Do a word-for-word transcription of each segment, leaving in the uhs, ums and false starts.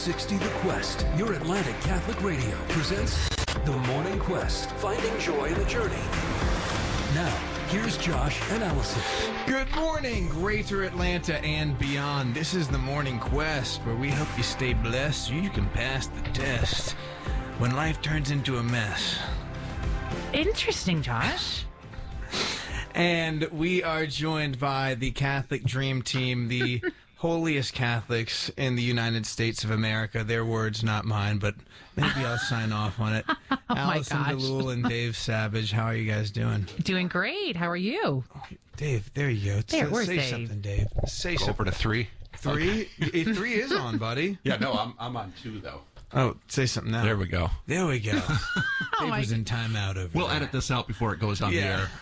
sixty The Quest, your Atlantic Catholic Radio, presents The Morning Quest, finding joy in the journey. Now, here's Josh and Allison. Good morning, Greater Atlanta and beyond. This is The Morning Quest, where we help you stay blessed so you can pass the test when life turns into a mess. Interesting, Josh. And we are joined by the Catholic Dream Team, the holiest Catholics in the United States of America. Their words, not mine, but maybe I'll sign off on it. Oh Allison my gosh. DeLuel and Dave Savage, how are you guys doing? Doing great. How are you? Dave, there you go. There, Say- where's Say Dave? something, Dave. Say Go something. over to three. Three? Eh, Three is on, buddy. Yeah, no, I'm I'm on two though. Oh, say something now. There we go. There we go. Dave my was in timeout over We'll there. edit this out before it goes on Yeah. the air.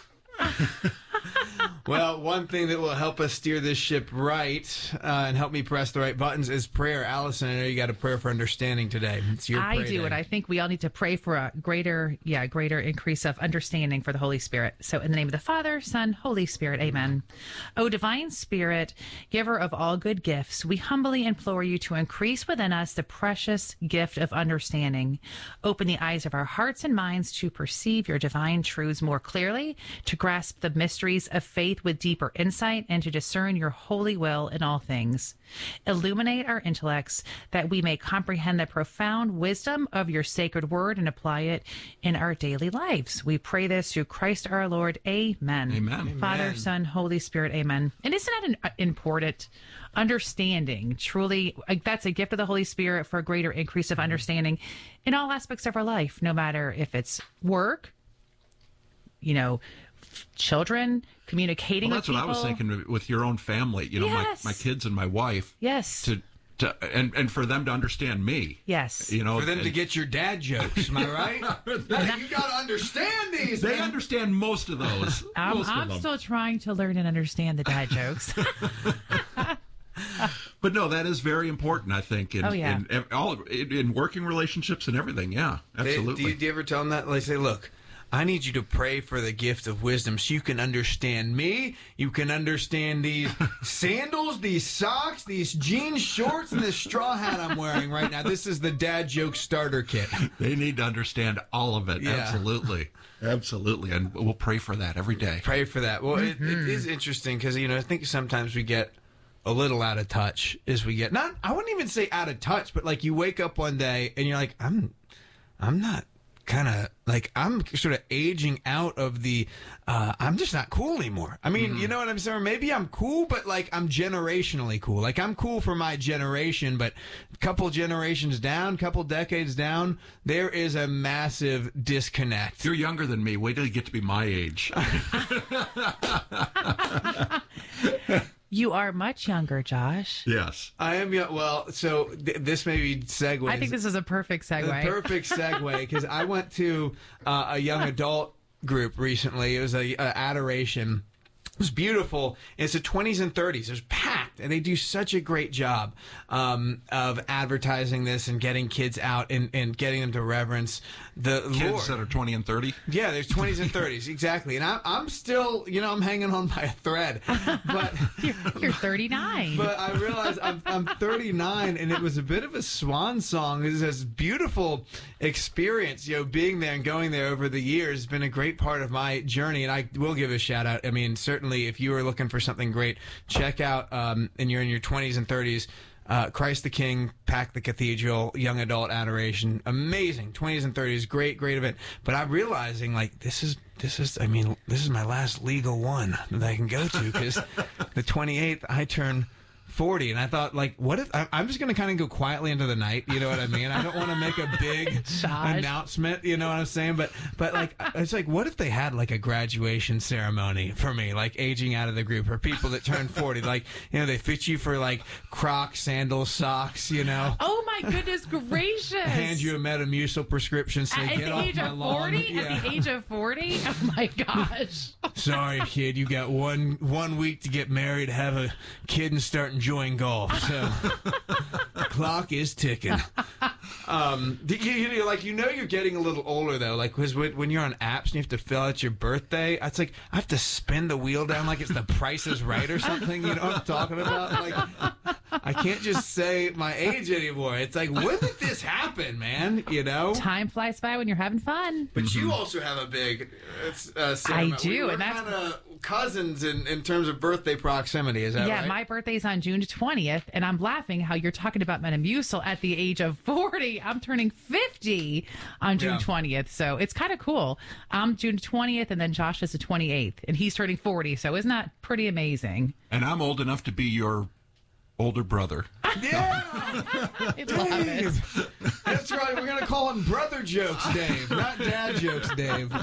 Well, one thing that will help us steer this ship right uh, and help me press the right buttons is prayer. Allison, I know you got a prayer for understanding today. It's your I pray do, day. and I think we all need to pray for a greater, yeah, greater increase of understanding for the Holy Spirit. So, in the name of the Father, Son, Holy Spirit, Amen. O divine Spirit, giver of all good gifts, we humbly implore you to increase within us the precious gift of understanding. Open the eyes of our hearts and minds to perceive your divine truths more clearly, to grasp the mysteries of faith with deeper insight, and to discern your holy will in all things. Illuminate our intellects that we may comprehend the profound wisdom of your sacred word and apply it in our daily lives. We pray this through Christ our Lord. Amen. Amen. Father, Amen. Son, Holy Spirit. Amen. And isn't that an uh, important understanding? Truly, like, that's a gift of the Holy Spirit for a greater increase of understanding in all aspects of our life, no matter if it's work, you know, children, communicating Well, that's with what I was people. thinking with your own family. You know, Yes. my, my kids and my wife. Yes. To, to and and for them to understand me. Yes. You know, For them to and get your dad jokes, am I right? Hey, you got to understand these, they man. understand most of those. I'm, most of I'm them. still trying to learn and understand the dad jokes. But no, that is very important. I think. In, Oh, yeah. In, in all in, in working relationships and everything. Yeah, They- absolutely. do, you, do you ever tell them that? Like, say, look, I need you to pray for the gift of wisdom so you can understand me. You can understand these sandals, these socks, these jean shorts, and this straw hat I'm wearing right now. This is the dad joke starter kit. They need to understand all of it. Yeah. Absolutely. Absolutely. And we'll pray for that every day. Pray for that. Well, it, it is interesting because, you know, I think sometimes we get a little out of touch as we get, not, I wouldn't even say out of touch, but like you wake up one day and you're like, I'm, I'm not kind of like, I'm sort of aging out of the, uh, I'm just not cool anymore. I mean, you know what I'm saying? Or maybe I'm cool, but like I'm generationally cool. Like I'm cool for my generation, but a couple generations down, couple decades down, there is a massive disconnect. You're younger than me. Wait till you get to be my age. You are much younger, Josh. Yes. I am, young- well, so th- this may be segues. I think this is a perfect segue. The perfect segue, because I went to uh, a young adult group recently. It was a, a adoration. It was beautiful. It's the twenties and thirties. It was packed, and they do such a great job um, of advertising this and getting kids out and, and getting them to reverence the Kids Lord. that are twenty and thirty. Yeah, there's twenties and thirties, exactly. And I'm, I'm still, you know, I'm hanging on by a thread. But You're, you're thirty-nine. but I realized I'm, I'm thirty-nine, and it was a bit of a swan song. It was this beautiful experience, you know, being there and going there over the years has been a great part of my journey. And I will give a shout out. I mean, certainly if you are looking for something great, check out, um, and you're in your twenties and thirties, uh, Christ the King, Pack the Cathedral, Young Adult Adoration. Amazing. twenties and thirties, great, great event. But I'm realizing, like, this is, this is, I mean, this is my last legal one that I can go to, because the twenty-eighth, I turn forty, and I thought, like, what if I, I'm just going to kind of go quietly into the night, you know what I mean? I don't want to make a big Josh. announcement, you know what I'm saying? But but like, it's like, what if they had like a graduation ceremony for me, like aging out of the group, or people that turn forty, like, you know, they fit you for like Crocs, sandals, socks, you know. Oh my goodness gracious! Hand you a Metamucil prescription, say, at, get at the off age my of lawn. forty. Yeah. At the age of forty. Oh my gosh! Sorry, kid, you got one one week to get married, have a kid, and start enjoying golf. So the clock is ticking. Um, do you, you know, like, you know, you're getting a little older though, like, because when, when you're on apps and you have to fill out your birthday, it's like I have to spin the wheel down like it's The Price is Right or something. You know what I'm talking about? Like, I can't just say my age anymore. It's like, when did this happen, man? You know? Time flies by when you're having fun. But mm-hmm. you also have a big uh, ceremony. I do, we, we're and that's kind of cousins in, in terms of birthday proximity. Is that yeah, right? Yeah, my birthday's on June twentieth, and I'm laughing how you're talking about Metamucil at the age of forty. I'm turning fifty on June yeah. twentieth, so it's kind of cool. I'm June twentieth, and then Josh is the twenty-eighth, and he's turning forty, so isn't that pretty amazing? And I'm old enough to be your older brother. Yeah! I love it. That's right. We're going to call him Brother Jokes Dave, not Dad Jokes Dave.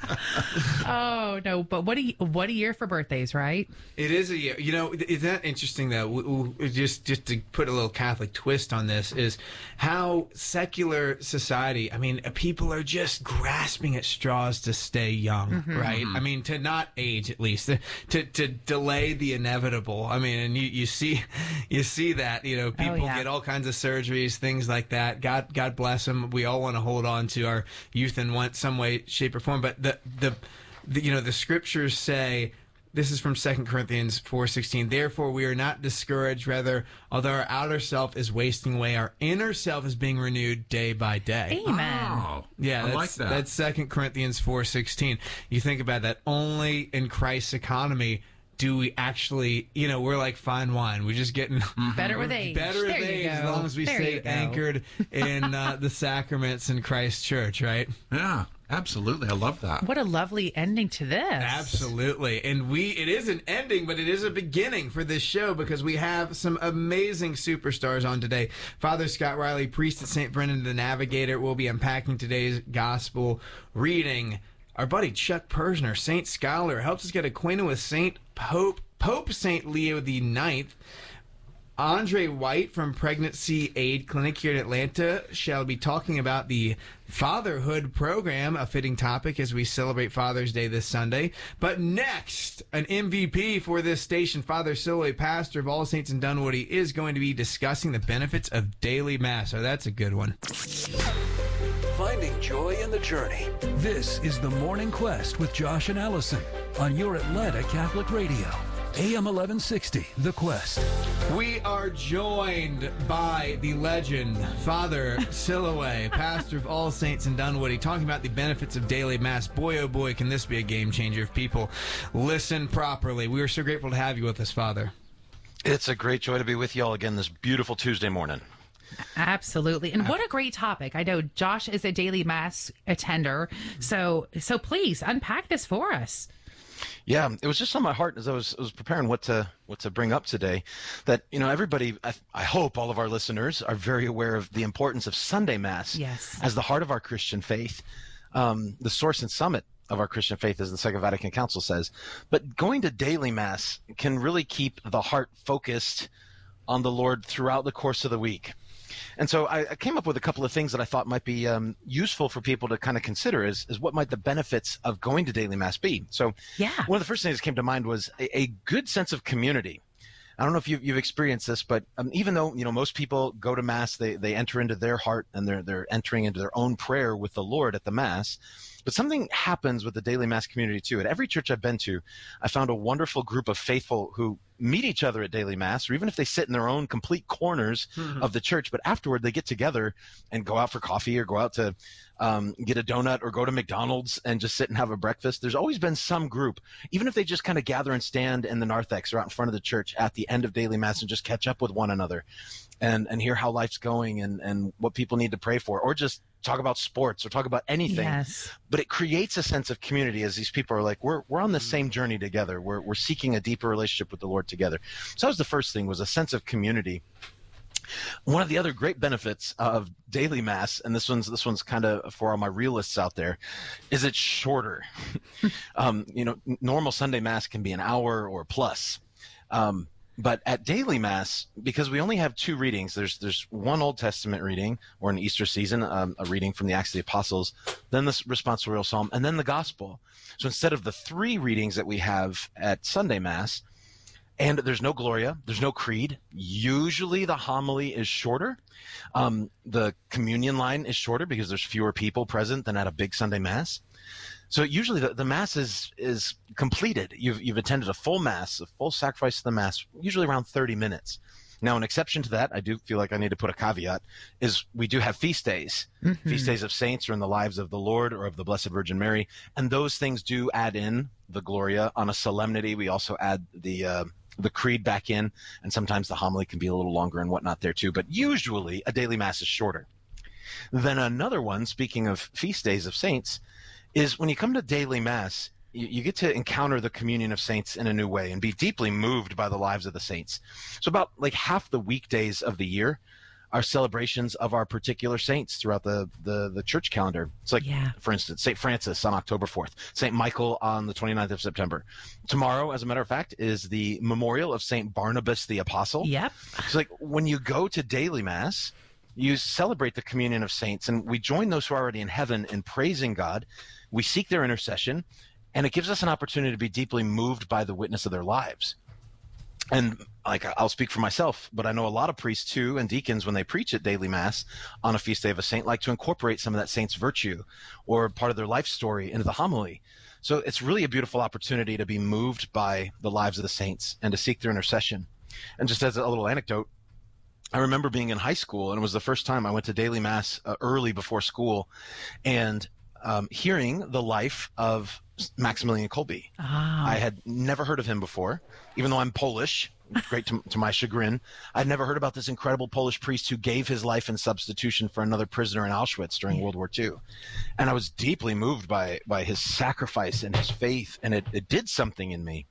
Oh, no. But what a, what a year for birthdays, right? It is a year. You know, is that interesting, though? We, we, just, just to put a little Catholic twist on this, is how secular society, I mean, people are just grasping at straws to stay young, mm-hmm. right? I mean, to not age, at least. To, to delay the inevitable. I mean, and you, you see you see that, you know, people oh, yeah. get all kinds of surgeries, things like that. God, God bless them. We all want to hold on to our youth in one, some way, shape, or form. But the, the, the you know, the scriptures say, this is from Second Corinthians four sixteen. Therefore, we are not discouraged. Rather, although our outer self is wasting away, our inner self is being renewed day by day. Amen. Oh, yeah, I that's, like that. That's Second Corinthians four sixteen. You think about that. Only in Christ's economy do we actually, you know, we're like fine wine. We're just getting better with age. Better with there age you go. as long as we there stay anchored in uh, the sacraments in Christ's church, right? Yeah, absolutely. I love that. What a lovely ending to this. Absolutely. And we, it is an ending, but it is a beginning for this show because we have some amazing superstars on today. Father Scott Riley, priest at Saint Brendan the Navigator, will be unpacking today's gospel reading. Our buddy Chuck Persner, Saint Scholar, helps us get acquainted with Saint Pope Pope Saint Leo the Ninth. Andre White from Pregnancy Aid Clinic here in Atlanta shall be talking about the Fatherhood Program, a fitting topic as we celebrate Father's Day this Sunday. But next, an M V P for this station, Father Silway, pastor of All Saints in Dunwoody, is going to be discussing the benefits of daily Mass. So that's a good one. Finding joy in the journey. This is The Morning Quest with Josh and Allison on your Atlanta Catholic Radio. A M eleven sixty, The Quest. We are joined by the legend, Father Silway, pastor of All Saints in Dunwoody, talking about the benefits of daily Mass. Boy, oh boy, can this be a game changer if people listen properly. We are so grateful to have you with us, Father. It's a great joy to be with you all again this beautiful Tuesday morning. Absolutely. And what a great topic. I know Josh is a daily Mass attender. So so please unpack this for us. Yeah, it was just on my heart as I was, I was preparing what to what to bring up today, that, you know, everybody, I, I hope all of our listeners are very aware of the importance of Sunday Mass yes. as the heart of our Christian faith, um, the source and summit of our Christian faith, as the Second Vatican Council says. But going to daily Mass can really keep the heart focused on the Lord throughout the course of the week. And so I, I came up with a couple of things that I thought might be um, useful for people to kind of consider is, is what might the benefits of going to daily Mass be. So yeah. one of the first things that came to mind was a, a good sense of community. I don't know if you've, you've experienced this, but um, even though, you know, most people go to Mass, they, they enter into their heart and they're, they're entering into their own prayer with the Lord at the Mass. But something happens with the daily Mass community too. At every church I've been to, I found a wonderful group of faithful who meet each other at daily Mass, or even if they sit in their own complete corners mm-hmm. of the church, but afterward they get together and go out for coffee or go out to um, get a donut or go to McDonald's and just sit and have a breakfast. There's always been some group, even if they just kind of gather and stand in the narthex or out in front of the church at the end of daily Mass and just catch up with one another and, and hear how life's going and, and what people need to pray for, or just talk about sports or talk about anything. Yes. But it creates a sense of community as these people are like, we're we're on the same journey together. We're we're seeking a deeper relationship with the Lord together. So that was the first thing, was a sense of community. One of the other great benefits of daily Mass, and this one's this one's kind of for all my realists out there, is it's shorter. um, you know, normal Sunday Mass can be an hour or plus. Um, But at daily Mass, because we only have two readings, there's there's one Old Testament reading, or in Easter season, um, a reading from the Acts of the Apostles, then the responsorial psalm, and then the Gospel. So instead of the three readings that we have at Sunday Mass, and there's no Gloria, there's no Creed. Usually the homily is shorter. Um, the communion line is shorter because there's fewer people present than at a big Sunday Mass. So usually the, the Mass is is completed. You've you've attended a full Mass, a full sacrifice of the Mass, usually around thirty minutes. Now, an exception to that, I do feel like I need to put a caveat, is we do have feast days. Mm-hmm. Feast days of saints are in the lives of the Lord or of the Blessed Virgin Mary. And those things do add in the Gloria. On a solemnity, we also add the uh, the creed back in. And sometimes the homily can be a little longer and whatnot there too. But usually a daily mass is shorter. Then another one, speaking of feast days of saints, is when you come to daily mass, you, you get to encounter the communion of saints in a new way and be deeply moved by the lives of the saints. So about like half the weekdays of the year are celebrations of our particular saints throughout the, the, the church calendar. It's like, Yeah. for instance, Saint Francis on October fourth, Saint Michael on the twenty-ninth of September. Tomorrow, as a matter of fact, is the memorial of Saint Barnabas the Apostle. Yep. It's like when you go to daily mass, you celebrate the communion of saints, and we join those who are already in heaven in praising God. We seek their intercession, and it gives us an opportunity to be deeply moved by the witness of their lives. And like I'll speak for myself, but I know a lot of priests too and deacons, when they preach at daily mass on a feast day of a saint, like to incorporate some of that saint's virtue or part of their life story into the homily. So it's really a beautiful opportunity to be moved by the lives of the saints and to seek their intercession. And just as a little anecdote, I remember being in high school, and it was the first time I went to daily mass uh, early before school, and um, hearing the life of Maximilian Kolbe. Ah. I had never heard of him before, even though I'm Polish, great to, to my chagrin. I'd never heard about this incredible Polish priest who gave his life in substitution for another prisoner in Auschwitz during World War Two. And I was deeply moved by, by his sacrifice and his faith, and it, it did something in me.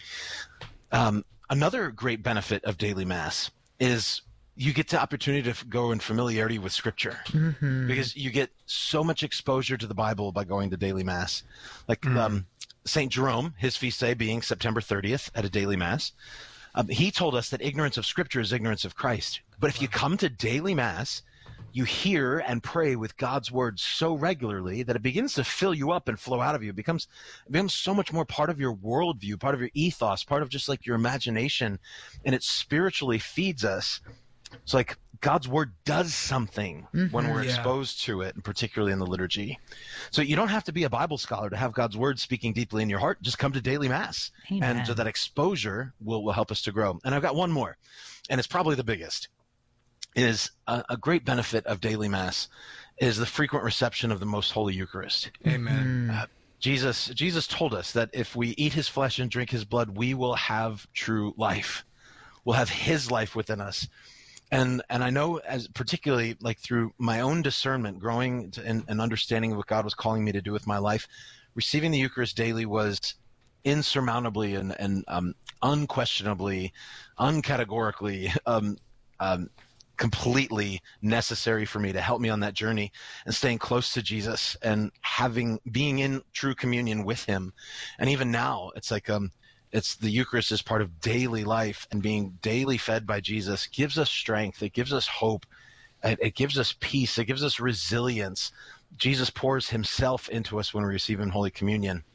Um, another great benefit of daily mass is you get the opportunity to f- go in familiarity with Scripture, Mm-hmm. because you get so much exposure to the Bible by going to daily mass. Like um, Saint Jerome, his feast day being September thirtieth at a daily mass, um, he told us that ignorance of Scripture is ignorance of Christ. But if you come to daily mass, you hear and pray with God's word so regularly that it begins to fill you up and flow out of you. It becomes, it becomes so much more part of your worldview, part of your ethos, part of just like your imagination, and it spiritually feeds us. It's like God's word does something when we're Yeah. exposed to it, and particularly in the liturgy. So you don't have to be a Bible scholar to have God's word speaking deeply in your heart. Just come to daily mass. Amen. And so that exposure will, will help us to grow. And I've got one more, and it's probably the biggest, is a, a great benefit of daily mass is the frequent reception of the Most Holy Eucharist. Amen. Uh, Jesus, Jesus told us that if we eat his flesh and drink his blood, we will have true life. We'll have his life within us. And and I know, as particularly like through my own discernment, growing to, and, and understanding what God was calling me to do with my life, receiving the Eucharist daily was insurmountably and, and um, unquestionably, uncategorically, um, um, completely necessary for me to help me on that journey and staying close to Jesus and having being in true communion with him. And even now, it's like um. It's the Eucharist is part of daily life, and being daily fed by Jesus gives us strength. It gives us hope. It, it gives us peace. It gives us resilience. Jesus pours himself into us when we receive in Holy Communion.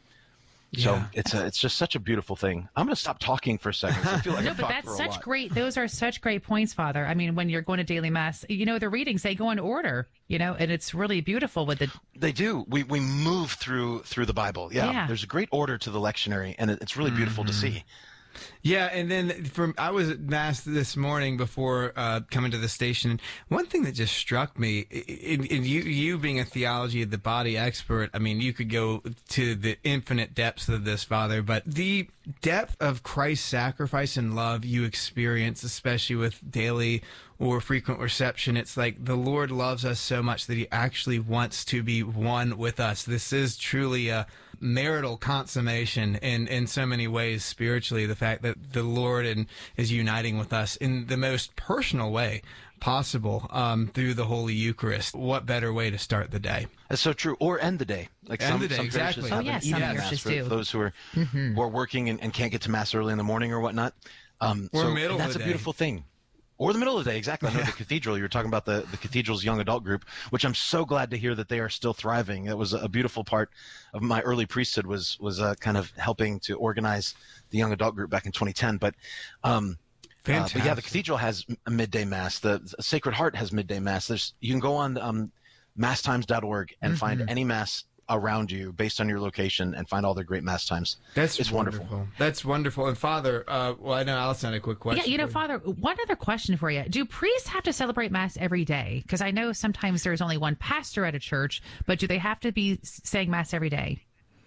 So Yeah. it's a, it's just such a beautiful thing. I'm going to stop talking for a second. 'cause I feel like No, I've but talked that's for a such lot. great. Those are such great points, Father. I mean, when you're going to daily mass, you know, the readings, they go in order, you know, and it's really beautiful with the. They do. We we move through through the Bible. Yeah. Yeah. There's a great order to the lectionary, and it, it's really beautiful to see. Yeah, and then from I was at mass this morning before uh, coming to the station. And one thing that just struck me, in, in you you being a theology of the body expert, I mean, you could go to the infinite depths of this, Father. But the depth of Christ's sacrifice and love you experience, especially with daily or frequent reception, it's like the Lord loves us so much that he actually wants to be one with us. This is truly a marital consummation in, in so many ways spiritually, the fact that the Lord and is uniting with us in the most personal way possible um, through the Holy Eucharist. What better way to start the day? That's so true. Or end the day. Like End some, the day, some exactly. parishes Oh, have yeah, an some evening parishes mass for do. those who are who are working and, and can't get to mass early in the morning or whatnot. Um, Or so middle of that's the a day. beautiful thing. Or the middle of the day, exactly. I know the cathedral. You were talking about the, the cathedral's young adult group, which I'm so glad to hear that they are still thriving. That was a beautiful part of my early priesthood was was uh, kind of helping to organize the young adult group back in twenty ten. But um, Uh, but yeah, the cathedral has a midday mass. The, the Sacred Heart has midday mass. There's you can go on um, mass times dot org and Mm-hmm. find any mass around you based on your location and find all their great mass times. That's it's wonderful. wonderful. That's wonderful. And Father, uh, well, I know Allison had a quick question. Yeah, you know, for Father, one other question for you. Do priests have to celebrate Mass every day? Because I know sometimes there's only one pastor at a church, but do they have to be saying Mass every day?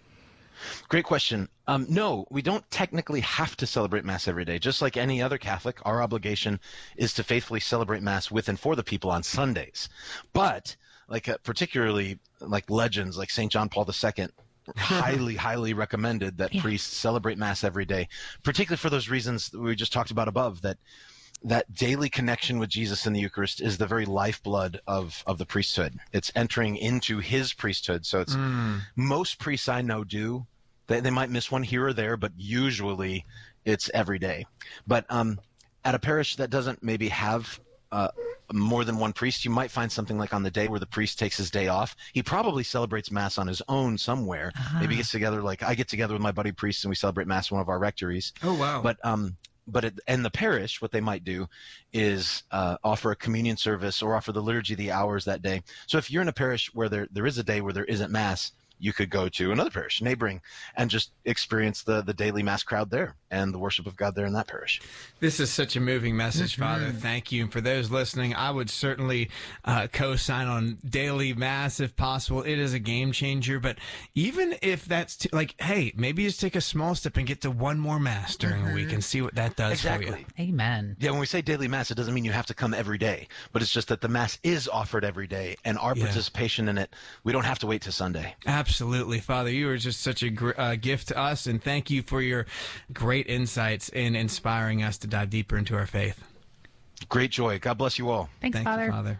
Great question. Um, no, we don't technically have to celebrate Mass every day. Just like any other Catholic, our obligation is to faithfully celebrate Mass with and for the people on Sundays. But like uh, particularly like legends like Saint John Paul the Second highly, highly recommended that Yeah. priests celebrate Mass every day, particularly for those reasons that we just talked about above, that that daily connection with Jesus in the Eucharist is the very lifeblood of, of the priesthood. It's entering into his priesthood. So it's most priests I know do. They, they might miss one here or there, but usually it's every day. But um, at a parish that doesn't maybe have uh, more than one priest, you might find something like on the day where the priest takes his day off. He probably celebrates Mass on his own somewhere. Uh-huh. Maybe he gets together, like I get together with my buddy priests and we celebrate Mass in one of our rectories. Oh, wow. But um, but at, in the parish, what they might do is uh, offer a communion service or offer the liturgy of the hours that day. So if you're in a parish where there there is a day where there isn't Mass, you could go to another parish neighboring and just experience the, the daily Mass crowd there and the worship of God there in that parish. This is such a moving message, Mm-hmm. Father. Thank you. And for those listening, I would certainly uh, co-sign on daily Mass if possible. It is a game changer. But even if that's t- like, hey, maybe just take a small step and get to one more Mass during Mm-hmm. a week and see what that does for Exactly. you. Amen. Yeah, when we say daily Mass, it doesn't mean you have to come every day, but it's just that the Mass is offered every day, and our Yeah. participation in it, we don't have to wait to Sunday. Absolutely, Father. You are just such a gr- uh, gift to us, and thank you for your great insights in inspiring us to dive deeper into our faith. Great joy. God bless you all. Thanks, Thank Father. you, Father.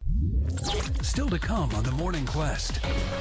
Still to come on the Morning Quest.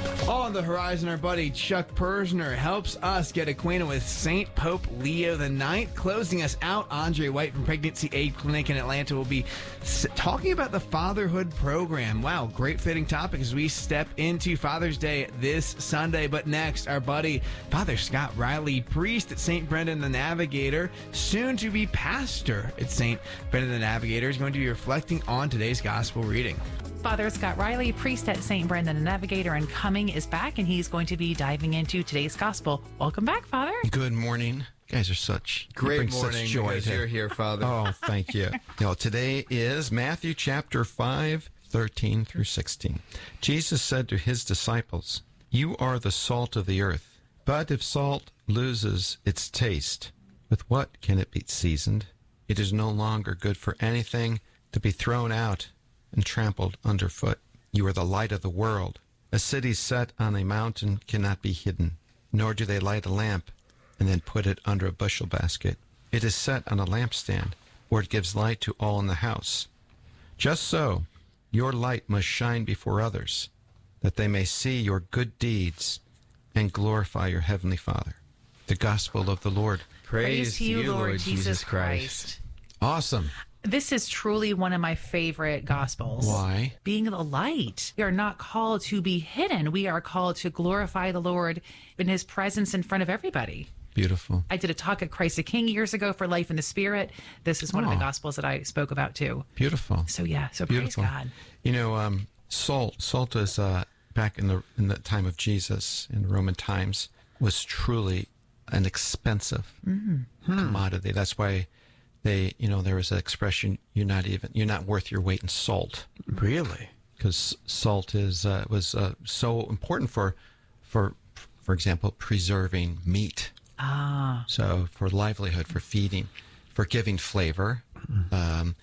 On the horizon, our buddy Chuck Persner helps us get acquainted with Saint Pope Leo the Ninth. Closing us out, Andre White from Pregnancy Aid Clinic in Atlanta will be s- talking about the fatherhood program. Wow, great fitting topic as we step into Father's Day this Sunday. But next, our buddy Father Scott Riley, priest at Saint Brendan the Navigator, soon to be pastor at Saint Brendan the Navigator, is going to be reflecting on today's gospel reading. Father Scott Riley, priest at Saint Brendan the Navigator and Coming, is back, and he's going to be diving into today's gospel. Welcome back, Father. Good morning. You guys are such you Great bring morning, such joy because to- you're here, Father. Oh, thank you. You know, today is Matthew chapter five, thirteen through sixteen. Jesus said to his disciples, "You are the salt of the earth. But if salt loses its taste, with what can it be seasoned? It is no longer good for anything to be thrown out and trampled underfoot. You are the light of the world. A city set on a mountain cannot be hidden, nor do they light a lamp and then put it under a bushel basket. It is set on a lampstand, where it gives light to all in the house. Just so, your light must shine before others, that they may see your good deeds and glorify your heavenly Father." The Gospel of the Lord. Praise, to you, Lord Jesus Christ. Awesome. This is truly one of my favorite gospels. Why? Being the light. We are not called to be hidden. We are called to glorify the Lord in his presence in front of everybody. Beautiful. I did a talk at Christ the King years ago for Life in the Spirit. This is one of Oh. the gospels that I spoke about too. Beautiful. So yeah, so Beautiful. praise God. You know, um, salt. Salt is uh, back in the in the time of Jesus in Roman times was truly an expensive commodity. That's why they, you know, there was an expression: "You're not even you're not worth your weight in salt," Really? because salt is uh, was uh, so important for for for example preserving meat. Ah, So for livelihood, for feeding, for giving flavor. Um,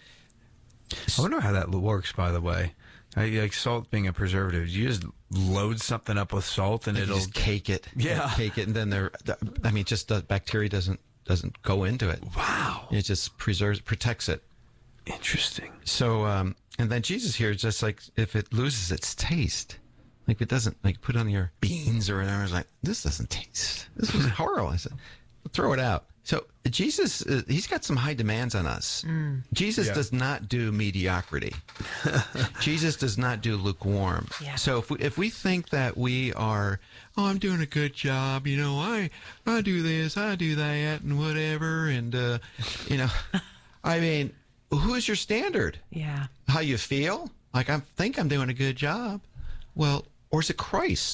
I wonder how that works, by the way. I, like salt being a preservative, you just load something up with salt and You it'll just cake it, Yeah. cake it, and then there. I mean, just the bacteria doesn't doesn't go into it. Wow. It just preserves, protects it. Interesting. So, um, and then Jesus here is just like if it loses its taste, like it doesn't like put on your beans or whatever. It's like this doesn't taste. This is horrible. I said, throw it out. So Jesus, uh, he's got some high demands on us. Jesus Yeah. does not do mediocrity. Jesus does not do lukewarm. Yeah. So if we, if we think that we are, oh, I'm doing a good job, you know, I I do this, I do that, and whatever, and uh, you know, I mean, who's your standard? yeah. How you feel? Like I think I'm doing a good job. Well, or is it Christ?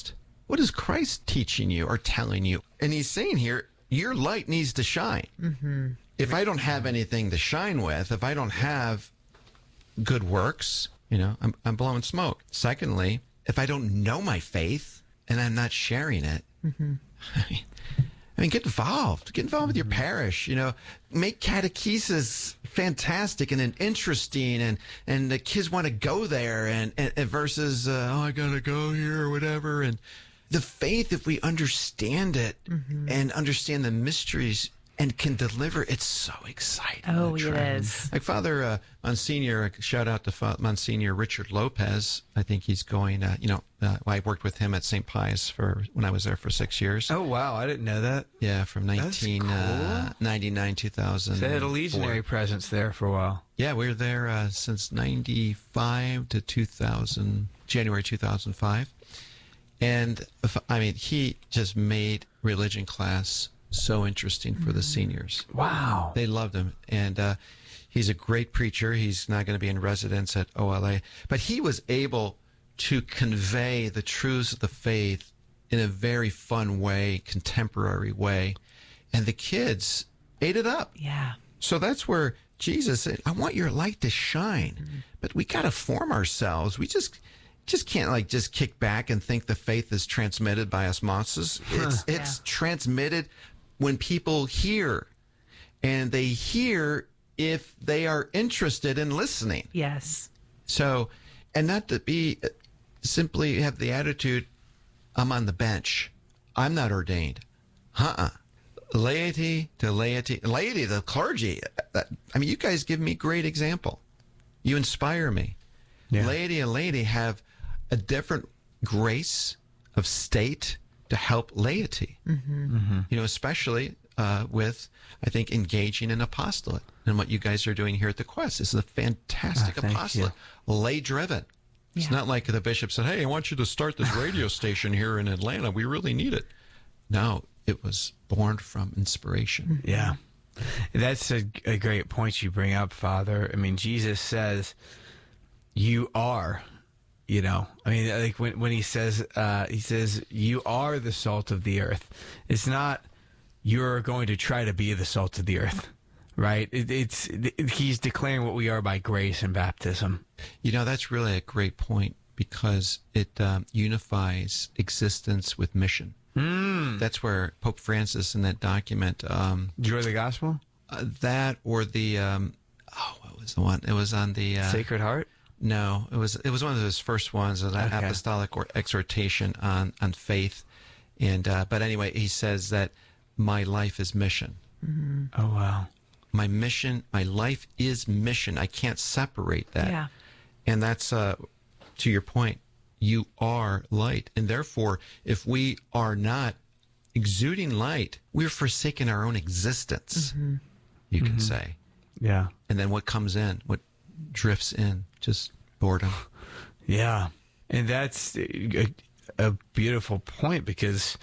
what is Christ teaching you or telling you? And he's saying here, your light needs to shine. Mm-hmm. If I don't have anything to shine with, if I don't have good works, you know, I'm, I'm blowing smoke. Secondly, if I don't know my faith and I'm not sharing it, mm-hmm. I mean, I mean, get involved. Get involved with your parish. You know, make catechesis fantastic and then interesting, and and the kids want to go there. And, and, and versus, uh, oh, I gotta go here or whatever. And the faith, if we understand it mm-hmm. and understand the mysteries and can deliver, it's so exciting. Oh, it is. Like Father uh, Monsignor, shout out to Fa- Monsignor Richard Lopez. I think he's going, uh, you know, uh, I worked with him at Saint Pius for when I was there for six years. Oh, wow. I didn't know that. Yeah, from nineteen ninety-nine, two thousand. So they had a legionary presence there for a while. Yeah, we were there uh, since ninety-five to two thousand, January two thousand five. And, I mean, he just made religion class so interesting for the seniors. Wow. They loved him. And uh, he's a great preacher. He's not going to be in residence at O L A. But he was able to convey the truths of the faith in a very fun way, contemporary way. And the kids ate it up. Yeah. So that's where Jesus said, I want your light to shine. Mm-hmm. But we got to form ourselves. We just... just can't like just kick back and think the faith is transmitted by osmosis. It's Yeah. it's transmitted when people hear, and they hear if they are interested in listening. Yes. So, and not to be simply have the attitude, I'm on the bench, I'm not ordained. Uh-uh. Laity to laity, laity to clergy. I mean, you guys give me great example. You inspire me. Yeah. Laity and laity have a different grace of state to help laity. Mm-hmm. Mm-hmm. You know, especially uh, with, I think, engaging in apostolate. And what you guys are doing here at the Quest is a fantastic oh, apostolate, lay-driven. Yeah. It's not like the bishop said, hey, I want you to start this radio station here in Atlanta. We really need it. No, it was born from inspiration. Yeah. That's a, a great point you bring up, Father. I mean, Jesus says, you are, you know, I mean, like when, when he says, uh, he says, you are the salt of the earth. It's not, you're going to try to be the salt of the earth, right? It, it's, it, he's declaring what we are by grace and baptism. You know, that's really a great point because it um, unifies existence with mission. Mm. That's where Pope Francis in that document, um, Joy of the Gospel? Uh, that or the, um, oh, what was the one? It was on the... Uh, Sacred Heart? No, it was it was one of those first ones, an Okay. apostolic or exhortation on, on faith. And uh, but anyway, he says that my life is mission. Mm-hmm. Oh, wow. My mission, my life is mission. I can't separate that. Yeah. And that's, uh, to your point, you are light. And therefore, if we are not exuding light, we're forsaking our own existence, mm-hmm. you can mm-hmm. say. Yeah. And then what comes in, what drifts in, just boredom. Yeah. And that's a, a beautiful point because,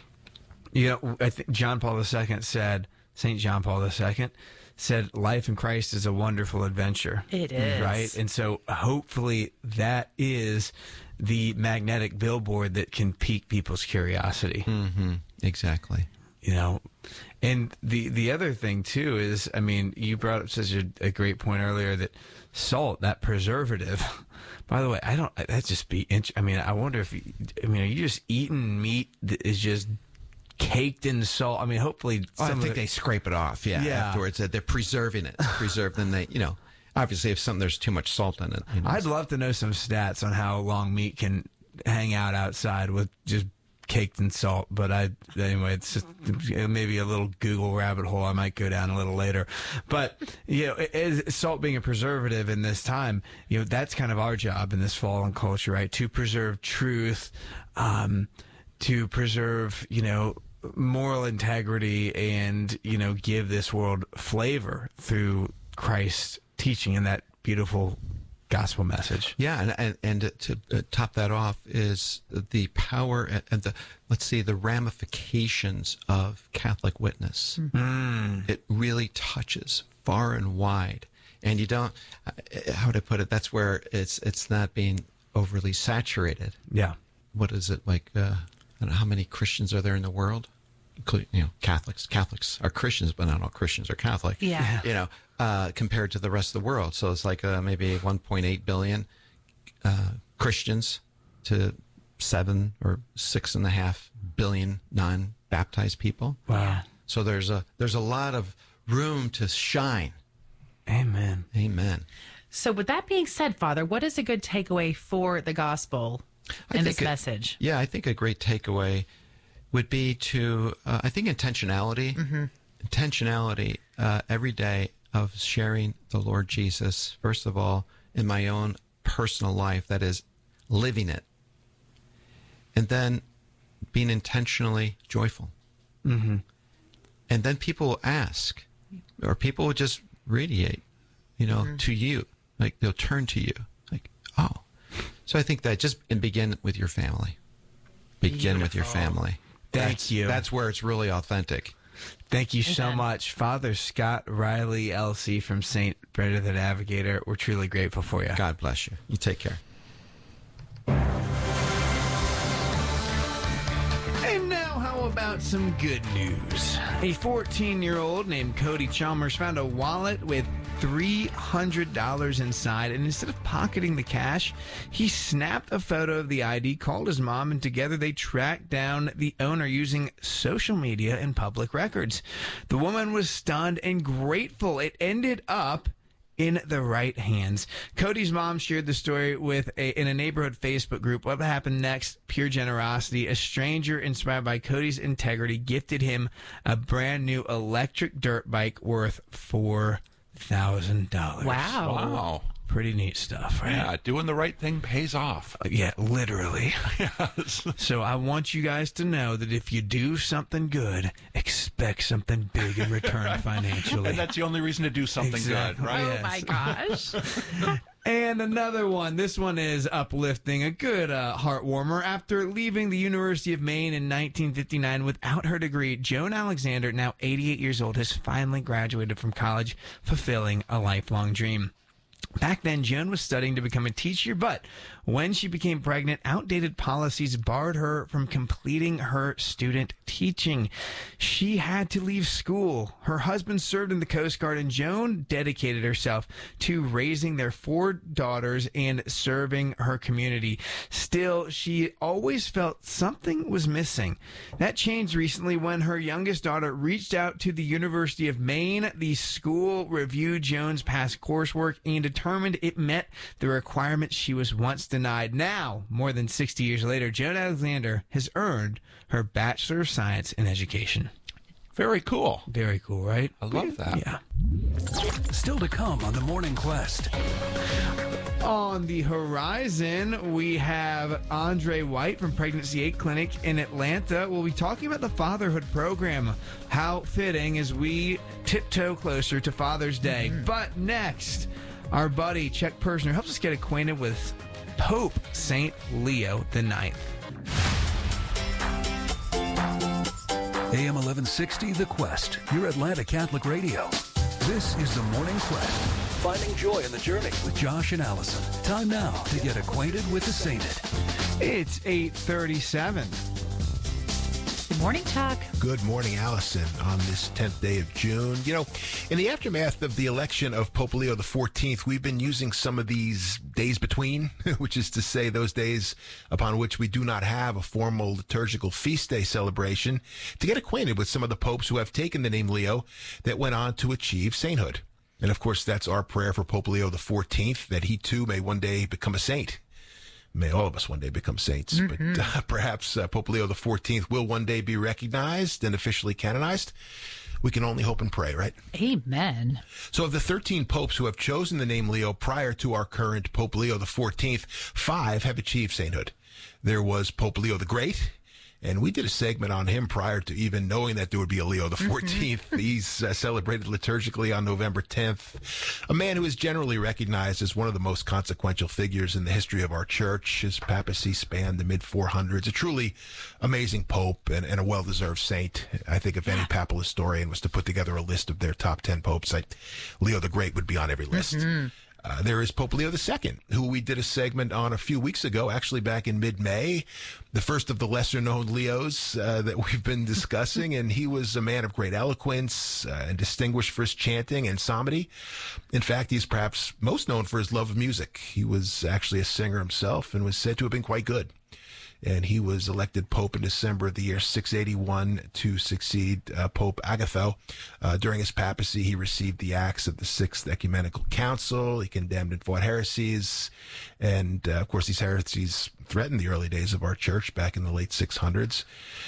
you know, I think John Paul the Second said, Saint John Paul the Second said, life in Christ is a wonderful adventure. It is. Right? And so hopefully that is the magnetic billboard that can pique people's curiosity. Mm-hmm. Exactly. You know, and the the other thing too is, I mean, you brought up such a, a great point earlier that salt, that preservative. By the way, I don't. That's just be. I mean, I wonder if. You, I mean, are you just eating meat that is just caked in salt? I mean, hopefully, Oh, I some think of the, they scrape it off. Yeah. Yeah. Afterwards, that they're preserving it. Preserved, then they, you know, obviously, if something there's too much salt in it. You know, I'd love to know some stats on how long meat can hang out outside with just caked in salt, but I anyway, it's just maybe a little Google rabbit hole I might go down a little later. But you know, is salt being a preservative in this time, you know, that's kind of our job in this fallen culture, right? To preserve truth, um, to preserve, you know, moral integrity, and you know, give this world flavor through Christ's teaching and that beautiful gospel message. Yeah, and and, and to uh, top that off is the power and, and the, let's see, the ramifications of Catholic witness. Mm. It really touches far and wide, and you don't. Uh, how would I put it? That's where it's it's not being overly saturated. Yeah. What is it like? Uh, don't know how many Christians are there in the world, including, you know, Catholics. Catholics are Christians, but not all Christians are Catholic. Yeah. You know, uh, compared to the rest of the world. So it's like uh, maybe one point eight billion uh, Christians to seven or six and a half billion non-baptized people. Wow. So there's a there's a lot of room to shine. Amen. Amen. So with that being said, Father, what is a good takeaway for the gospel I in this think it- message? Yeah, I think a great takeaway would be to, uh, I think, intentionality. Mm-hmm. Intentionality uh, every day of sharing the Lord Jesus, first of all, in my own personal life, that is, living it. And then being intentionally joyful. Mm-hmm. And then people will ask, or people will just radiate, you know, Mm-hmm. to you. Like, they'll turn to you. Like, oh. So I think that just and begin with your family. Begin with your family. Thank That's- you. That's where it's really authentic. Thank you so Amen. much, Father Scott Riley, L C from Saint Breda the Navigator. We're truly grateful for you. God bless you. You take care. And now, how about some good news? A fourteen-year-old named Cody Chalmers found a wallet with three hundred dollars inside, and instead of pocketing the cash, he snapped a photo of the I D, called his mom, and together they tracked down the owner using social media and public records. The woman was stunned and grateful. It ended up in the right hands. Cody's mom shared the story with a, in a neighborhood Facebook group. What happened next? Pure generosity. A stranger inspired by Cody's integrity gifted him a brand new electric dirt bike worth four thousand dollars. Wow. Wow. Pretty neat stuff, right? Yeah, doing the right thing pays off. Yeah, literally. Yes. So I want you guys to know that if you do something good, expect something big in return financially. And that's the only reason to do something Exactly. good, right? Oh Yes. my gosh. And another one. This one is uplifting, a good uh, heart warmer. After leaving the University of Maine in nineteen fifty-nine without her degree, Joan Alexander, now eighty-eight years old, has finally graduated from college, fulfilling a lifelong dream. Back then, Joan was studying to become a teacher, but when she became pregnant, outdated policies barred her from completing her student teaching. She had to leave school. Her husband served in the Coast Guard, and Joan dedicated herself to raising their four daughters and serving her community. Still, she always felt something was missing. That changed recently when her youngest daughter reached out to the University of Maine. The school reviewed Joan's past coursework and determined it met the requirements she was once denied. Now, more than sixty years later, Joan Alexander has earned her Bachelor of Science in Education. Very cool. Very cool, right? I love that. Yeah. Still to come on the Morning Quest. On the horizon, we have Andre White from Pregnancy Aid Clinic in Atlanta. We'll be talking about the fatherhood program. How fitting as we tiptoe closer to Father's Day. Mm-hmm. But next, our buddy Chuck Persner helps us get acquainted with Pope Saint Leo the Ninth. A M eleven sixty, The Quest, your Atlanta Catholic Radio. This is the Morning Quest. Finding joy in the journey with Josh and Allison. Time now to get acquainted with the sainted. It's eight thirty-seven. Good morning, Chuck. Good morning, Allison, on this tenth day of June. You know, in the aftermath of the election of Pope Leo the fourteenth, we've been using some of these days between, which is to say those days upon which we do not have a formal liturgical feast day celebration, to get acquainted with some of the popes who have taken the name Leo that went on to achieve sainthood. And of course, that's our prayer for Pope Leo the fourteenth, that he too may one day become a saint. May all of us one day become saints, mm-hmm. but uh, perhaps uh, Pope Leo the fourteenth will one day be recognized and officially canonized. We can only hope and pray, right? Amen. So of the thirteen popes who have chosen the name Leo prior to our current Pope Leo the fourteenth, five have achieved sainthood. There was Pope Leo the Great, and we did a segment on him prior to even knowing that there would be a Leo the fourteenth. Mm-hmm. He's uh, celebrated liturgically on November tenth. A man who is generally recognized as one of the most consequential figures in the history of our church. His papacy spanned the mid four hundreds. A truly amazing pope and, and a well-deserved saint. I think if any papal historian was to put together a list of their top ten popes, I, Leo the Great would be on every list. Mm-hmm. Uh, there is Pope Leo the Second, who we did a segment on a few weeks ago, actually back in mid-May, the first of the lesser-known Leos uh, that we've been discussing, and he was a man of great eloquence uh, and distinguished for his chanting and psalmody. In fact, he's perhaps most known for his love of music. He was actually a singer himself and was said to have been quite good. And he was elected Pope in December of the year six eighty-one to succeed uh, Pope Agatho. Uh, during his papacy, he received the acts of the Sixth Ecumenical Council. He condemned and fought heresies. And, uh, of course, these heresies threatened the early days of our church back in the late six hundreds.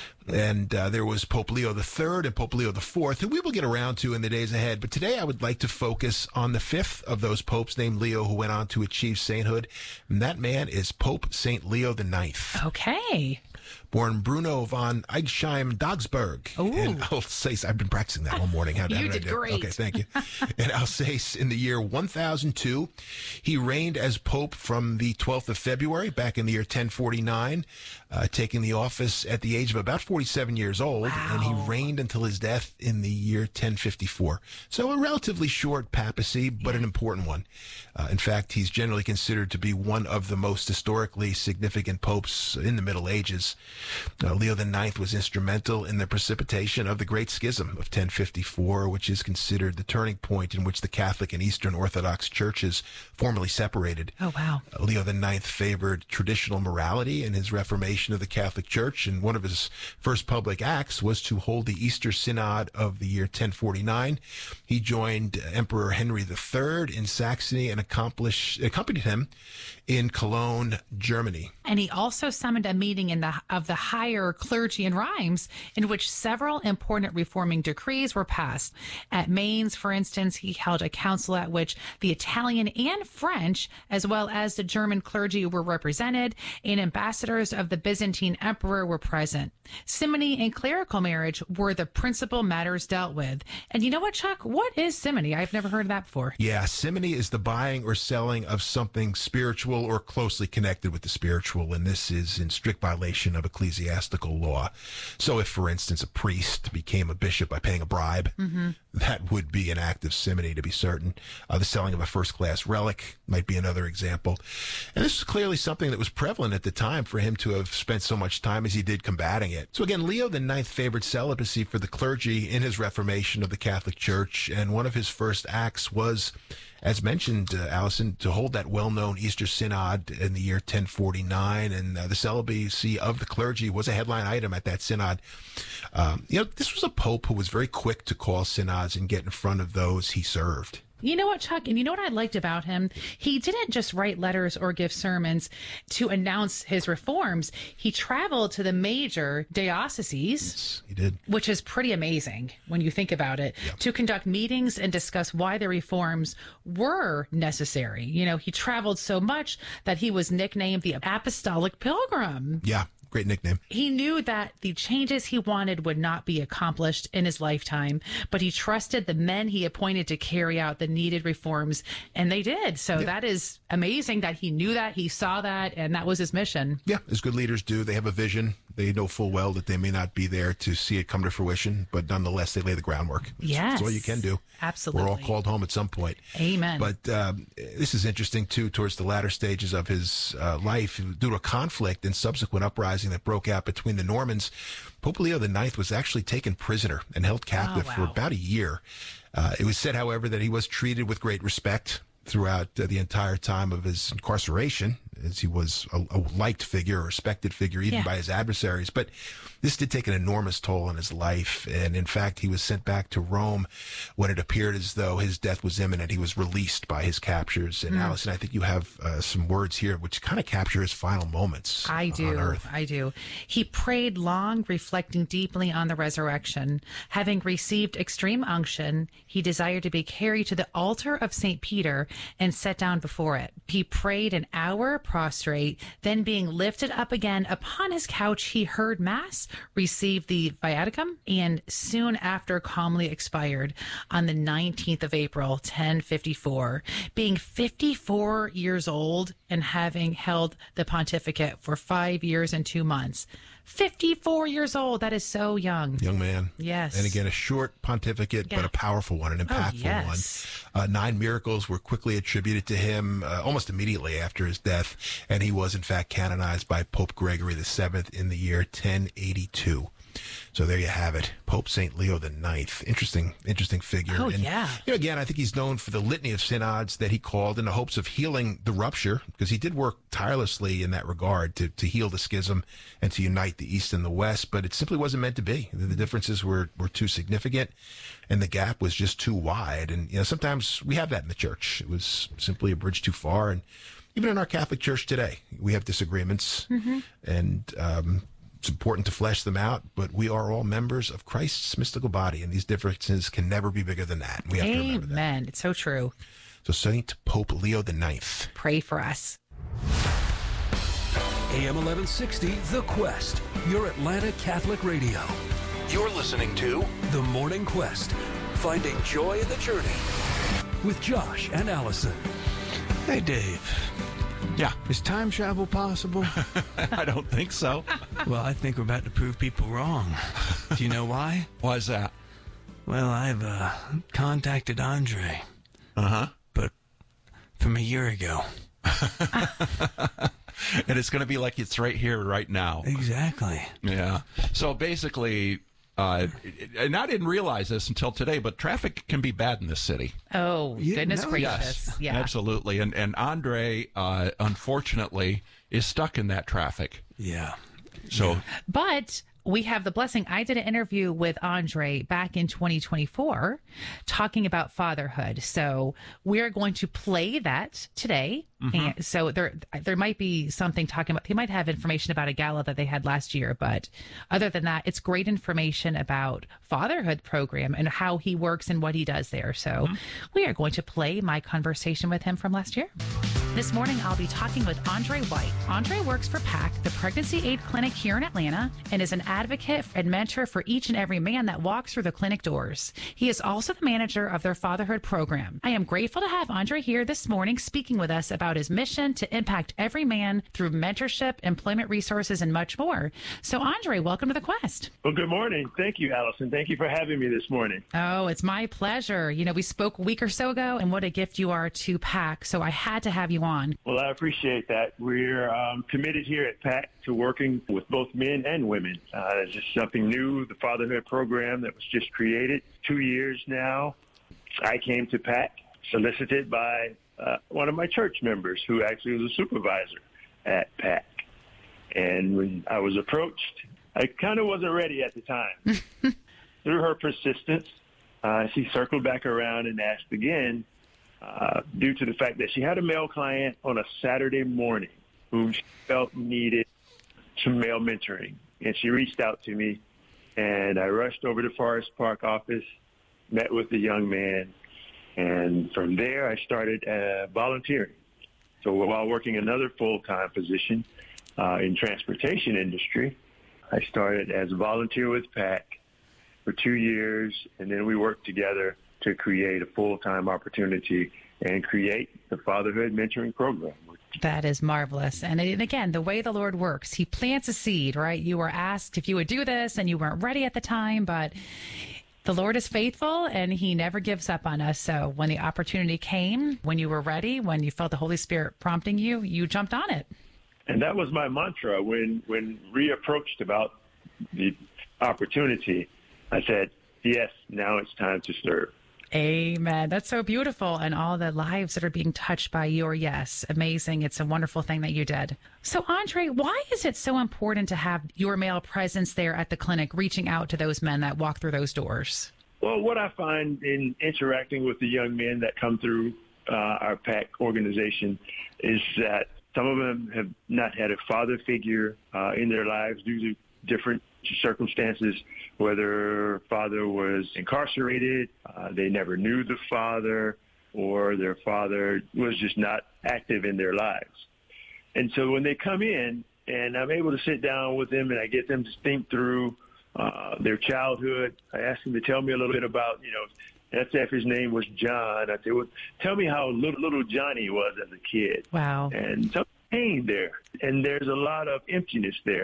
And uh, there was Pope Leo the Third and Pope Leo the Fourth, who we will get around to in the days ahead. But today I would like to focus on the fifth of those popes named Leo, who went on to achieve sainthood. And that man is Pope Saint Leo the Ninth. Okay. Born Bruno von Eichsheim Dagsburg. In Alsace. I've been practicing that all morning. How You did great. Okay, thank you. In Alsace in the year one thousand two. He reigned as Pope from the twelfth of February back in the year ten forty-nine, uh, taking the office at the age of about forty-seven years old. Wow. And he reigned until his death in the year ten fifty-four. So a relatively short papacy, but an important one. Uh, in fact, he's generally considered to be one of the most historically significant popes in the Middle Ages. Uh, Leo the Ninth was instrumental in the precipitation of the Great Schism of ten fifty-four, which is considered the turning point in which the Catholic and Eastern Orthodox churches formally separated. Oh, wow. Uh, Leo the Ninth favored traditional morality in his reformation of the Catholic Church, and one of his first public acts was to hold the Easter Synod of the year ten forty-nine. He joined Emperor Henry the Third in Saxony and accomplished, accompanied him in Cologne, Germany. And he also summoned a meeting in the of the higher clergy in Reims, in which several important reforming decrees were passed. At Mainz, for instance, he held a council at which the Italian and French, as well as the German clergy, were represented, and ambassadors of the Byzantine emperor were present. Simony and clerical marriage were the principal matters dealt with. And you know what, Chuck? What is simony? I've never heard of that before. Yeah, simony is the buying or selling of something spiritual or closely connected with the spiritual, and this is in strict violation of ecclesiastical law. So if, for instance, a priest became a bishop by paying a bribe, mm-hmm. that would be an act of simony, to be certain. Uh, the selling of a first-class relic might be another example. And this is clearly something that was prevalent at the time for him to have spent so much time as he did combating it. So again, Leo the Ninth favored celibacy for the clergy in his reformation of the Catholic Church, and one of his first acts was, as mentioned, uh, Allison, to hold that well-known Easter Synod in the year ten forty-nine, and uh, the celibacy of the clergy was a headline item at that synod. Um, you know, this was a pope who was very quick to call synods and get in front of those he served. You know what, Chuck? And you know what I liked about him? He didn't just write letters or give sermons to announce his reforms. He traveled to the major dioceses, Yes, he did. which is pretty amazing when you think about it, Yeah. to conduct meetings and discuss why the reforms were necessary. You know, he traveled so much that he was nicknamed the Apostolic Pilgrim. Yeah, great nickname. He knew that the changes he wanted would not be accomplished in his lifetime, but he trusted the men he appointed to carry out the needed reforms, and they did. So that is amazing that he knew that, he saw that, and that was his mission. Yeah, as good leaders do. They have a vision. They know full well that they may not be there to see it come to fruition, but nonetheless, they lay the groundwork. That's, Yes. that's all you can do. Absolutely. We're all called home at some point. Amen. But um, this is interesting, too, towards the latter stages of his uh, life. Due to a conflict and subsequent uprising that broke out between the Normans, Pope Leo the Ninth was actually taken prisoner and held captive Oh, wow. for about a year. Uh, it was said, however, that he was treated with great respect throughout uh, the entire time of his incarceration, as he was a, a liked figure, a respected figure, even Yeah. by his adversaries. But this did take an enormous toll on his life. And in fact, he was sent back to Rome when it appeared as though his death was imminent. He was released by his captures. And Allison, I think you have uh, some words here which kind of capture his final moments I on do. earth. I do. He prayed long, reflecting deeply on the resurrection. Having received extreme unction, he desired to be carried to the altar of Saint Peter and set down before it. He prayed an hour prostrate, then being lifted up again upon his couch, he heard Mass, received the viaticum, and soon after calmly expired on the nineteenth of April, ten fifty-four, being fifty-four years old and having held the pontificate for five years and two months. fifty-four years old. That is so young. Young man. Yes. And again, a short pontificate, Yeah. but a powerful one, an impactful yes. one. Uh, nine miracles were quickly attributed to him uh, almost immediately after his death, and he was, in fact, canonized by Pope Gregory the Seventh in the year ten eighty-two. So there you have it, Pope Saint Leo the Ninth. Interesting, interesting figure. Oh, and, yeah. You know, again, I think he's known for the litany of synods that he called in the hopes of healing the rupture, because he did work tirelessly in that regard to, to heal the schism and to unite the East and the West, but it simply wasn't meant to be. The, the differences were, were too significant, and the gap was just too wide. And, you know, sometimes we have that in the church. It was simply a bridge too far. And even in our Catholic Church today, we have disagreements, mm-hmm. and um, it's important to flesh them out, but we are all members of Christ's mystical body, and these differences can never be bigger than that. We have to remember that. Amen. It's so true. So Saint Pope Leo the Ninth. Pray for us. A M eleven sixty, The Quest, your Atlanta Catholic radio. You're listening to The Morning Quest, finding joy in the journey with Josh and Allison. Hey, Dave. Yeah. Is time travel possible? I don't think so. Well, I think we're about to prove people wrong. Do you know why? Why is that? Well, I've uh, contacted Andre, Uh-huh. but from a year ago. And it's going to be like it's right here, right now. Exactly. Yeah. So basically, uh, and I didn't realize this until today, but traffic can be bad in this city. Oh, Yeah, goodness no, gracious. Yes, Yeah. absolutely. And and Andre, uh, unfortunately, is stuck in that traffic. Yeah. So But we have the blessing. I did an interview with Andre back in twenty twenty-four talking about fatherhood. So we're going to play that today. Mm-hmm. And so there there might be something talking about, he might have information about a gala that they had last year. But other than that, it's great information about fatherhood program and how he works and what he does there. So Mm-hmm. we are going to play my conversation with him from last year. This morning, I'll be talking with Andre White. Andre works for PAC, the Pregnancy Aid Clinic here in Atlanta, and is an advocate and mentor for each and every man that walks through the clinic doors. He is also the manager of their fatherhood program. I am grateful to have Andre here this morning speaking with us about his mission to impact every man through mentorship, employment resources, and much more. So, Andre, welcome to the Quest. Well, good morning. Thank you, Allison. Thank you for having me this morning. Oh, it's my pleasure. You know, we spoke a week or so ago, and what a gift you are to PAC. So I had to have you on. Well, I appreciate that. We're um, committed here at PAC to working with both men and women. Uh, it's just something new, the fatherhood program that was just created two years now. I came to PAC solicited by uh, one of my church members who actually was a supervisor at PAC. And when I was approached, I kind of wasn't ready at the time. Through her persistence, uh, she circled back around and asked again, uh, due to the fact that she had a male client on a Saturday morning whom she felt needed some male mentoring. And she reached out to me, and I rushed over to Forest Park office, met with the young man, and from there I started uh, volunteering. So while working another full-time position uh, in transportation industry, I started as a volunteer with PAC for two years, and then we worked together to create a full-time opportunity and create the Fatherhood Mentoring Program. That is marvelous. And, and again, the way the Lord works, he plants a seed, right? You were asked if you would do this, and you weren't ready at the time, but the Lord is faithful, and he never gives up on us. So when the opportunity came, when you were ready, when you felt the Holy Spirit prompting you, you jumped on it. And that was my mantra when, when reapproached about the opportunity. I said, yes, now it's time to serve. Amen. That's so beautiful. And all the lives that are being touched by your yes. Amazing. It's a wonderful thing that you did. So, Andre, why is it so important to have your male presence there at the clinic, reaching out to those men that walk through those doors? Well, what I find in interacting with the young men that come through uh, our PAC organization is that some of them have not had a father figure uh, in their lives due to different circumstances, whether father was incarcerated, uh, they never knew the father, or their father was just not active in their lives. And so when they come in and I'm able to sit down with them and I get them to think through uh, their childhood, I ask them to tell me a little bit about, you know, that's if his name was John. I said, well, tell me how little, little Johnny was as a kid. Wow. And some pain there. And there's a lot of emptiness there.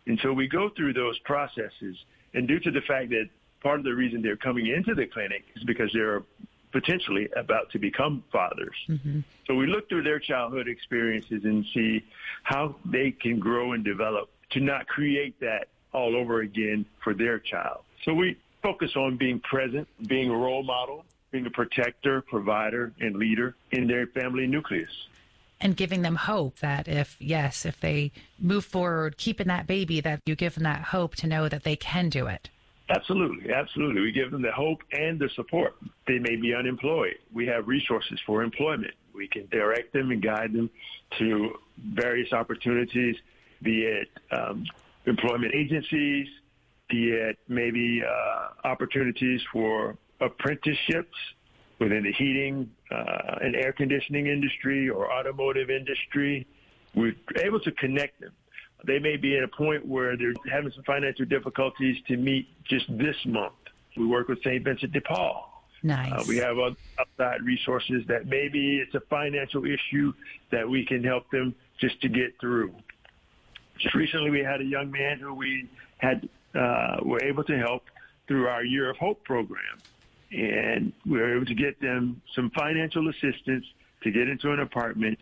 And so we go through those processes. And due to the fact that part of the reason they're coming into the clinic is because they're potentially about to become fathers. Mm-hmm. So we look through their childhood experiences and see how they can grow and develop to not create that all over again for their child. So we focus on being present, being a role model, being a protector, provider, and leader in their family nucleus. And giving them hope that if, yes, if they move forward, keeping that baby, that you give them that hope to know that they can do it. Absolutely, absolutely. We give them the hope and the support. They may be unemployed. We have resources for employment. We can direct them and guide them to various opportunities, be it um, employment agencies, be it maybe uh, opportunities for apprenticeships within the heating uh, and air conditioning industry or automotive industry. We're able to connect them. They may be at a point where they're having some financial difficulties to meet just this month. We work with Saint Vincent de Paul. Nice. Uh, we have outside resources that maybe it's a financial issue that we can help them just to get through. Just recently, we had a young man who we had uh, were able to help through our Year of Hope program. And we were able to get them some financial assistance to get into an apartment.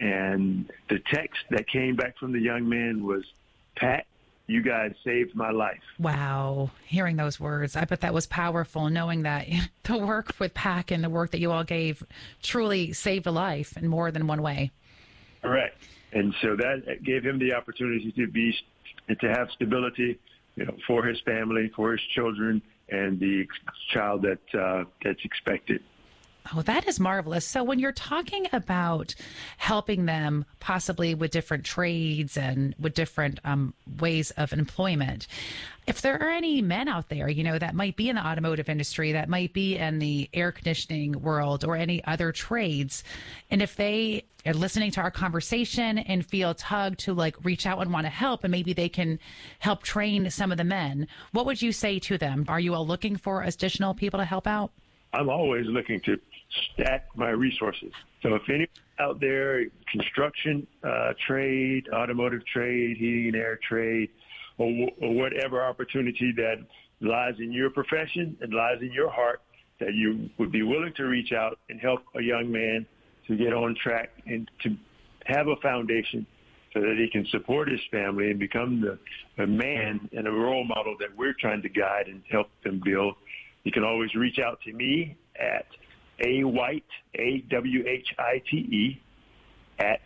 And the text that came back from the young man was, "Pat, you guys saved my life." Wow. Hearing those words, I bet that was powerful, knowing that the work with P A C and the work that you all gave truly saved a life in more than one way. Correct. And so that gave him the opportunity to be, to have stability, you know, for his family, for his children, and the child that uh, that's expected. Oh, that is marvelous. So when you're talking about helping them possibly with different trades and with different um, ways of employment, if there are any men out there, you know, that might be in the automotive industry, that might be in the air conditioning world or any other trades, and if they are listening to our conversation and feel tugged to like reach out and want to help, and maybe they can help train some of the men, what would you say to them? Are you all looking for additional people to help out? I'm always looking to stack my resources. So if anyone out there, construction uh, trade, automotive trade, heating and air trade, or, or whatever opportunity that lies in your profession and lies in your heart, that you would be willing to reach out and help a young man to get on track and to have a foundation so that he can support his family and become the, the man and a role model that we're trying to guide and help them build. You can always reach out to me at A White, A W H I T E, at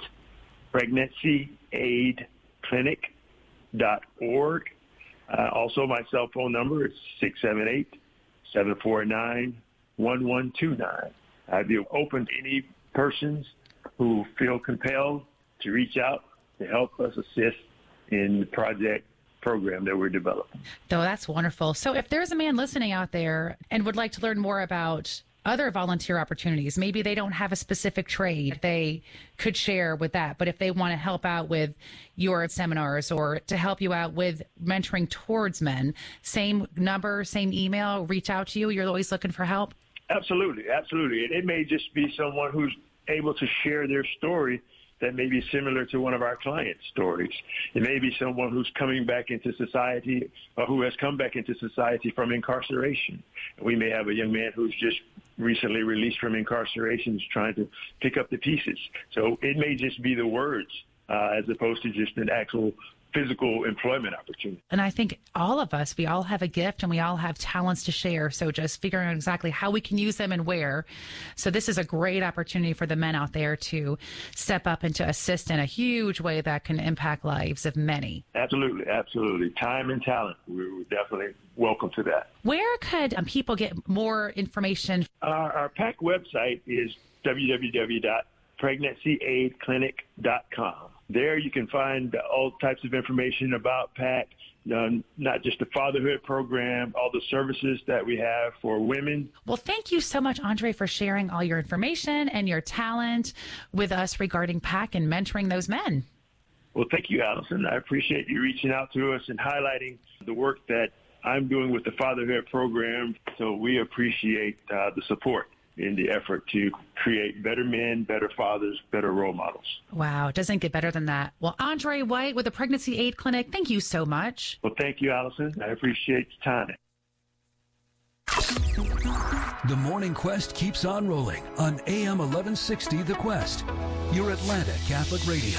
pregnancy aid clinic dot org. Uh, also, my cell phone number is six seven eight, seven four nine, one one two nine. I'd be open to any persons who feel compelled to reach out to help us assist in the project program that we're developing. Oh, that's wonderful. So if there's a man listening out there and would like to learn more about other volunteer opportunities, maybe they don't have a specific trade they could share with that, but if they want to help out with your seminars or to help you out with mentoring towards men, same number, same email, reach out to you. You're always looking for help? Absolutely, absolutely. And it may just be someone who's able to share their story that may be similar to one of our clients' stories. It may be someone who's coming back into society or who has come back into society from incarceration. We may have a young man who's just recently released from incarceration is trying to pick up the pieces. So it may just be the words uh, as opposed to just an actual physical employment opportunity. And I think all of us, we all have a gift and we all have talents to share. So just figuring out exactly how we can use them and where. So this is a great opportunity for the men out there to step up and to assist in a huge way that can impact lives of many. Absolutely, absolutely. Time and talent. We're definitely welcome to that. Where could um, people get more information? Our, our P A C website is w w w dot pregnancy aid clinic dot com. There you can find all types of information about P A C, um, not just the fatherhood program, all the services that we have for women. Well, thank you so much, Andre, for sharing all your information and your talent with us regarding P A C and mentoring those men. Well, thank you, Allison. I appreciate you reaching out to us and highlighting the work that I'm doing with the fatherhood program. So we appreciate uh, the support in the effort to create better men, better fathers, better role models. Wow, it doesn't get better than that. Well, Andre White with the Pregnancy Aid Clinic, thank you so much. Well, thank you, Allison. I appreciate the time. The Morning Quest keeps on rolling on A M eleven sixty The Quest, your Atlanta Catholic radio.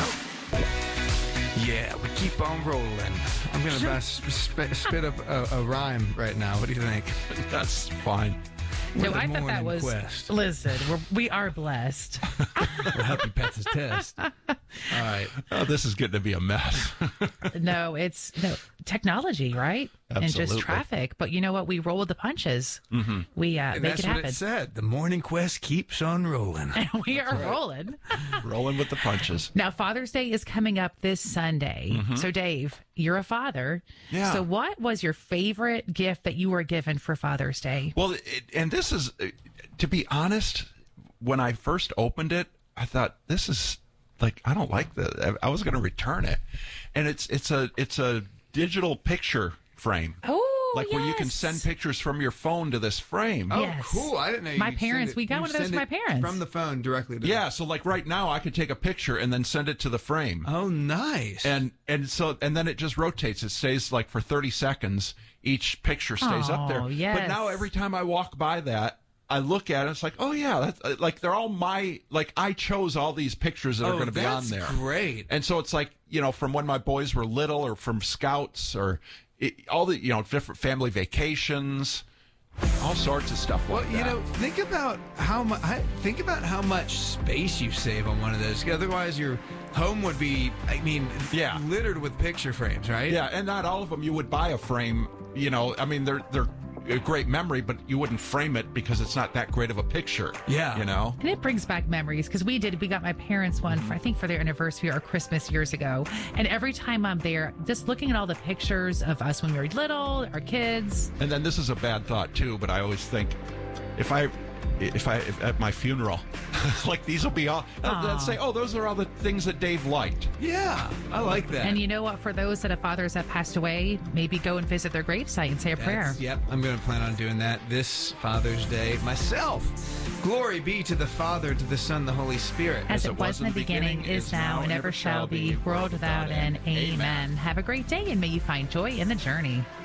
Yeah, we keep on rolling. I'm going to spit, spit up a, a rhyme right now. What do you think? That's fine. No, the I thought that Morning was. Quest. Listen, we're, we are blessed. We'll help you pass this test. All right. Oh, this is getting to be a mess. No, it's no technology, right? And just Absolutely. traffic. But you know what? We roll with the punches. Mm-hmm. We uh, And make that's it what happen. it said. The Morning Quest keeps on rolling. And we are rolling. Rolling with the punches. Now, Father's Day is coming up this Sunday. So, Dave, you're a father. Yeah. So, what was your favorite gift that you were given for Father's Day? Well, it, and this is, uh, to be honest, when I first opened it, I thought this is like I don't like this. I, I was going to return it, and it's it's a it's a digital picture frame. Oh, like where you can yes. send pictures from your phone to this frame. Oh, Yes. cool. I didn't know you My could parents- send it- we got you one of those send for my it parents. From the phone directly to Yeah, so like right now, I could take a picture and then send it to the frame. Oh, nice. And and so and then it just rotates. It stays like for thirty seconds. Each picture stays up there. Oh, yes. But now every time I walk by that, I look at it. It's like, oh yeah, that's uh, like they're all my like I chose all these pictures that are oh, going to be on that's there. great. And so it's like you know from when my boys were little, or from Scouts, or it, all the you know different family vacations, all sorts of stuff Well, like you that. know, think about how much. Think about how much space you save on one of those. Otherwise, your home would be, I mean, Yeah. littered with picture frames, right? Yeah, and not all of them you would buy a frame. You know, I mean, they're they're a great memory, but you wouldn't frame it because it's not that great of a picture. Yeah. You know? And it brings back memories because we did, we got my parents one, for, I think for their anniversary or Christmas years ago. And every time I'm there, just looking at all the pictures of us when we were little, our kids. And then this is a bad thought too, but I always think if I if I if at my funeral, like these will be all Aw. they'll say, oh, those are all the things that Dave liked. Yeah, I like that. And you know what? For those that have fathers that passed away, maybe go and visit their gravesite and say a prayer. That's- Yep, I'm going to plan on doing that this Father's Day myself. Glory be to the Father, to the Son, the Holy Spirit. As it was in the beginning, is now, and ever shall be, world without end. Amen. Have a great day, and may you find joy in the journey.